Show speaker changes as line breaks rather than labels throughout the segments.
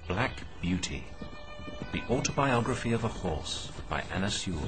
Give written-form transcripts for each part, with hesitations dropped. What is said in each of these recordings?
Black Beauty, the autobiography of a horse by Anna Sewell.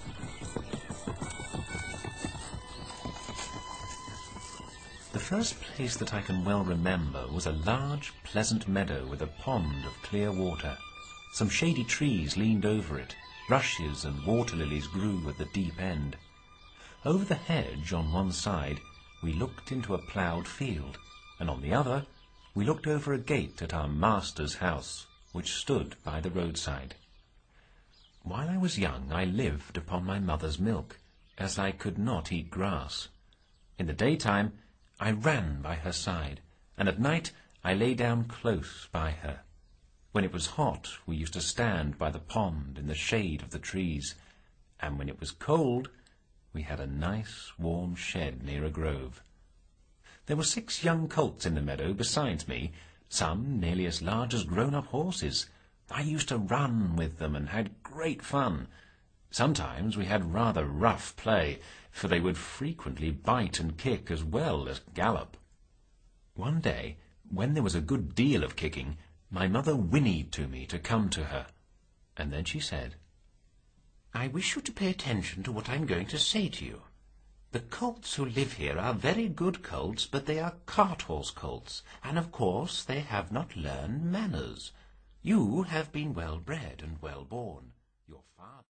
The first place that I can well remember was a large, pleasant meadow with a pond of clear water. Some shady trees leaned over it. Rushes and water lilies grew at the deep end. Over the hedge on one side we looked into a ploughed field, and on the other we looked over a gate at our master's house, which stood by the roadside. While I was young I lived upon my mother's milk, as I could not eat grass. In the daytime I ran by her side, and at night I lay down close by her. When it was hot we used to stand by the pond in the shade of the trees, and when it was cold we had a nice warm shed near a grove. There were 6 young colts in the meadow besides me, some nearly as large as grown-up horses. I used to run with them and had great fun. Sometimes we had rather rough play, for they would frequently bite and kick as well as gallop. One day, when there was a good deal of kicking, my mother whinnied to me to come to her, and then she said, "I wish you to pay attention to what I'm going to say to you. The colts who live here are very good colts, but they are cart-horse colts, and of course they have not learned manners. You have been well bred and well born. Your father..."